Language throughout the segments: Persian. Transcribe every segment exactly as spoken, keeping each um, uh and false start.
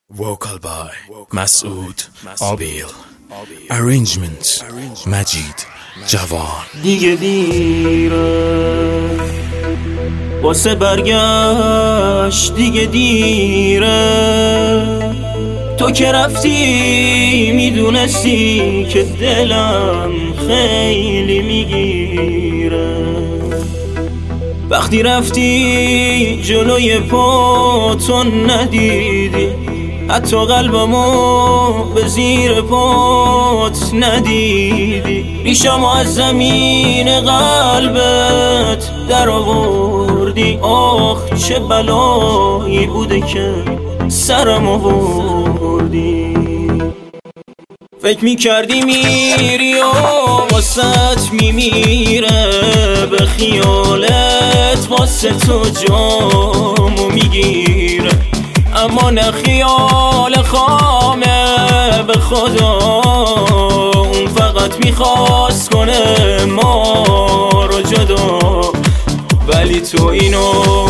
Vocal by مسعود آبیل. Arrangement مجید جوان. دیگه دیره واسه برگشت، دیگه دیره. تو که رفتی میدونستی که دلم خیلی میگیره. وقتی رفتی جلوی پاتون ندیدی، حتی قلبمو به زیر پات ندیدی. ریشمو از زمین قلبت در آوردی. آخ چه بلایی بوده که سرم آوردی. فکر میکردی میری و واسط میمیره، به خیالت واسه تو جامو میگیره. اما نه خیال خامه به خدا، اون فقط میخواست کنه ما رو جدا. ولی تو اینو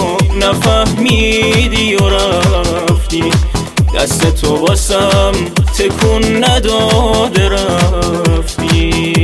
نفهمیدی و رفتی، دست تو واسم تکون نداده رفتی.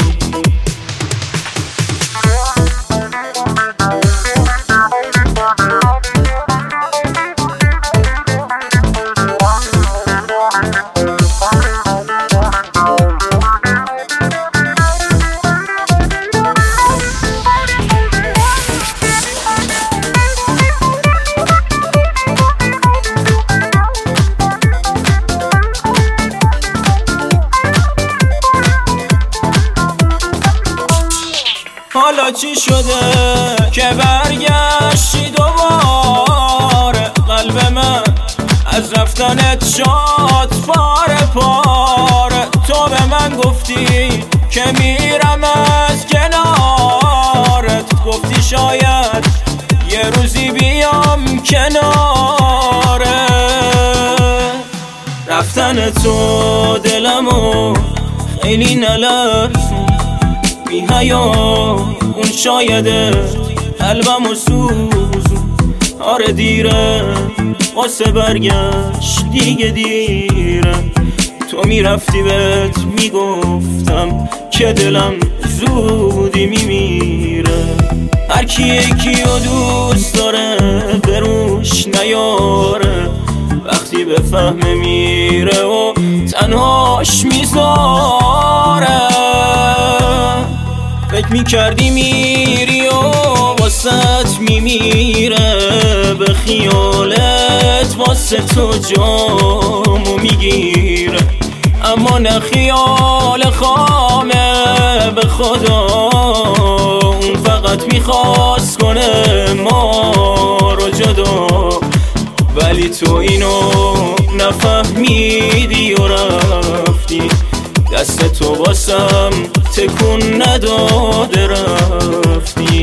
حالا چی شده که برگشتی دوباره؟ قلب من از رفتنت شد پاره پاره. تو به من گفتی که میرم از کنارت، گفتی شاید یه روزی بیام کناره. رفتن تو دلمو خیلی نلرزون، بی حیا اون شایده قلبمو سوزون. آره دیره واسه برگشت، دیگه دیره. تو میرفتی بهت میگفتم که دلم زودی میمیره. هر کی یکیو دوست داره بروش نیاره، وقتی به فهم میره و تنهاش میذاره. فکر میکردی میری و واسط میمیره، به خیالت واسه تو جامو میگیره. اما نه خیال خامه به خدا، اون فقط میخواست کنه ما رو جدا. ولی تو اینو نفهمیدی و رفتی، دست تو واسم تکون نداده رفتی.